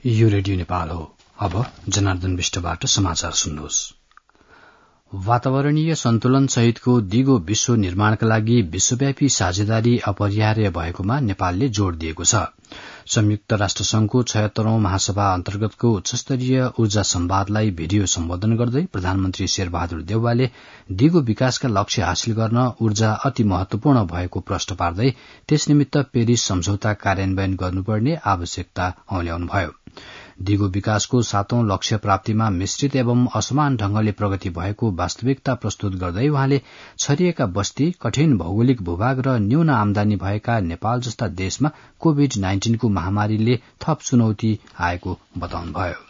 यो रेडियो नेपाल हो। अब जनार्दन विष्टबाट समाचार सुन्नुहोस्। वातावरणीय सन्तुलन सहितको दिगो विश्व निर्माणका लागि विश्वव्यापी साझेदारी अपरिहार्य भएकोमा नेपालले जोड़ दिएको छ। संयुक्त राष्ट्र संघको 76औं महासभा अन्तर्गतको उच्चस्तरीय ऊर्जा संवादलाई भिडियो सम्बोधन गर्दै प्रधानमन्त्री शेरबहादुर देउवाले दिगो विकासका लक्ष्य हासिल गर्न ऊर्जा अति महत्वपूर्ण भएको प्रश्न पार्दै त्यस निमित्त पेरिस सम्झौता कार्यान्वयन गर्नुपर्ने आवश्यकता औल्याउनुभयो। दिगो विकासको 7औं लक्ष्य प्राप्तिमा मिश्रित एवं असमान ढंगले प्रगति भएको वास्तविकता प्रस्तुत गर्दै उहाँले छरिएका बस्ती, कठिन भौगोलिक भूभाग र न्यून आमदानी भएका नेपाल जस्ता देशमा कोभिड-19 को महामारीले थप चुनौती आएको बताउनुभयो।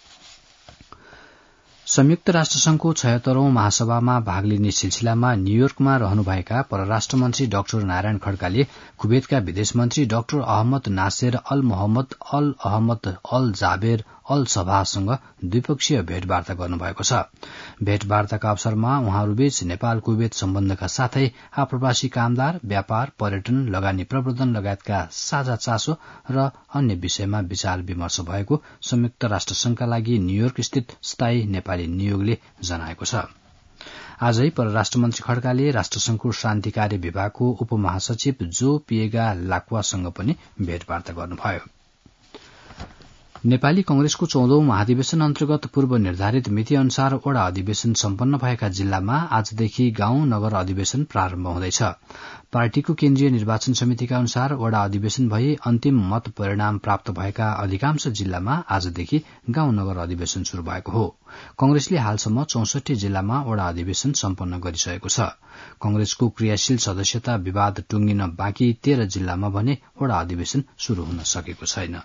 संयुक्त राष्ट्र संघको 76औं महासभामा भाग लिने सिलसिलामा न्यूयोर्कमा रहनुभएका परराष्ट्र मन्त्री डाक्टर नारायण खड्काले कुवेतका विदेश मन्त्री doctor Ahmad Nasser al Mohammad al Ahmad al Jaber al सभासँग द्विपक्षीय भेटवार्ता गर्नुभएको छ। भेटवार्ताका अवसरमा उहाँहरूबीच नेपाल कुवेत सम्बन्धका साथै आप्रवासी कामदार, व्यापार, पर्यटन, लगानी प्रवर्धन लगायतका साझा चासो र अन्य विषयमा विचार विमर्श भएको संयुक्त राष्ट्र संघका लागि न्यूयोर्क स्थित स्थायी नेपाली नियोगले जनाएको छ। आजै परराष्ट्र मन्त्री खड्काले राष्ट्रसंघको शान्ति कार्य विभागको उपमहासचिव जो पिएगा लाक्वासँग पनि भेटवार्ता गर्नुभयो। नेपाली कंग्रेसको 14औं महाधिवेशन अन्तर्गत पूर्व निर्धारित मिति अनुसार वडा अधिवेशन सम्पन्न भएका जिल्लामा आजदेखि गाउँ नगर अधिवेशन प्रारम्भ हुँदैछ। पार्टीको केन्द्रीय निर्वाचन समितिका अनुसार वडा अधिवेशन भई अन्तिम मत परिणाम प्राप्त भएका अधिकांश जिल्लामा आजदेखि गाउँ नगर अधिवेशन शुरू भएको हो। कंग्रेसले हालसम्म 64 जिल्लामा वडा अधिवेशन सम्पन्न गरिसकेको छ। कंग्रेसको क्रियाशील सदस्यता विवाद टुंगिन बाँकी 13 जिल्लामा भने वडा अधिवेशन शुरू हुन सकेको छैन।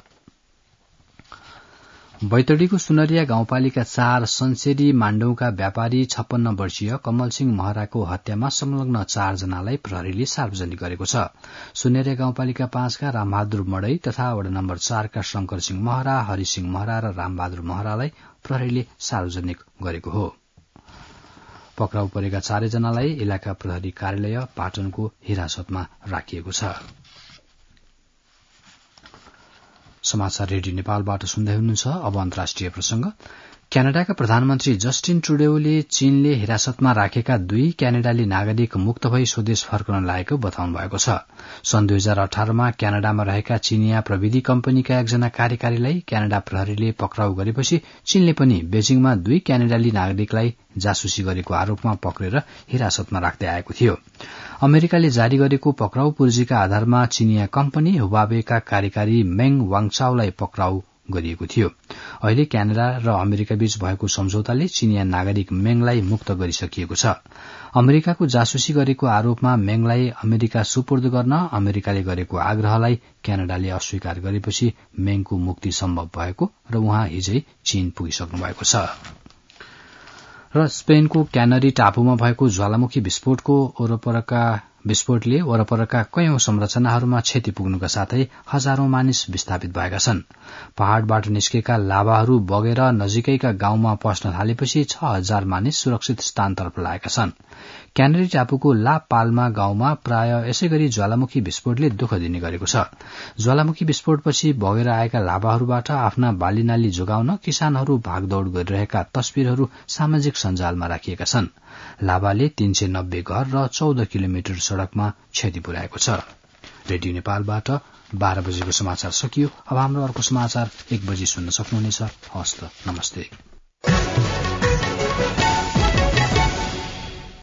बैतडीको सुनरिया गाउँपालिका 4 सन्सेरी माण्डौका व्यापारी 56 वर्षीय कमल सिंह महराको हत्यामा संलग्न 4 जनालाई प्रहरीले सार्वजनिक गरेको छ। सुनरिया गाउँपालिका 5 का रामबहादुर मडै तथा वडा नम्बर 4 का शंकर सिंह महरा, हरि सिंह महरा र रामबहादुर महरालाई प्रहरीले सार्वजनिक गरेको हो। पक्राउ परेका 4 जनालाई इलाका प्रहरी कार्यालय पाटनको हिरासतमा राखिएको छ। समाचार रेडियो नेपालबाट सुन्दै हुनुहुन्छ। अब अन्तर्राष्ट्रिय प्रसंग। क्यानाडाका प्रधानमन्त्री जस्टिन ट्रुडेओले चीनले हिरासतमा राखेका 2 क्यानाडाली नागरिक मुक्त भई स्वदेश फर्कन लागेको बताउनु भएको छ। सन् 2018 मा क्यानाडामा रहेका चीनिया प्रविधि कम्पनीका एकजना कार्यकारीलाई क्यानाडा प्रहरीले पक्राउ गरेपछि चीनले पनि बेजिङमा 2 क्यानाडाली नागरिकलाई जासुसी गरेको आरोपमा पक्रेर हिरासतमा राख्दै आएको थियो। अमेरिकाले जारी गरेको पक्राउ पूर्जीका आधारमा चीनिया कम्पनी हुवावेका कार्यकारी मेङ वाङचाओलाई पक्राउ गरिएको थियो। अहिले क्यानाडा र अमेरिका बीच भएको सम्झौताले चीनिया नागरिक मेङलाई मुक्त गरिसकिएको छ। अमेरिकाको जासुसी गरेको आरोपमा मेङलाई अमेरिका सुपुर्द गर्न अमेरिकाले गरेको आग्रहलाई क्यानाडाले अस्वीकार गरेपछि मेङको मुक्ति सम्भव भएको र उहाँ हिजै चीन पुगिसक्नु भएको छ। र स्पेनको क्यानरी टापुमा भएको ज्वालामुखी विस्फोटले वरपरका कयौं संरचनाहरूमा क्षति पुग्नुका साथै हजारौं मानिस विस्थापित भएका छन्। पहाड़बाट निस्केका लाभाहरू बगेर नजिकैका गाउँमा पस्न थालेपछि 6000 मानिस सुरक्षित स्थानतर्फ लागेका छन्। क्यानरी टापुको ला पाल्मा गाउँमा प्राय यसैगरी ज्वालामुखी विस्फोटले दुःख दिने गरेको छ। ज्वालामुखी विस्फोटपछि बगेर आएका लाभाहरूबाट आफ्ना बालीनाली जोगाउन किसानहरू भागदौड़ गरिरहेका तस्विरहरू सामाजिक सञ्जालमा राखिएका छन्। लाभाले 390 घर र 14 किलोमिटर सड़कमा क्षति पुर्याएको छ। रेडियो नेपालबाट 12 बजेको समाचार सकियो। अब हाम्रो अर्को समाचार 1 बजे सुन्न सक्नुहुनेछ। हस्त नमस्ते।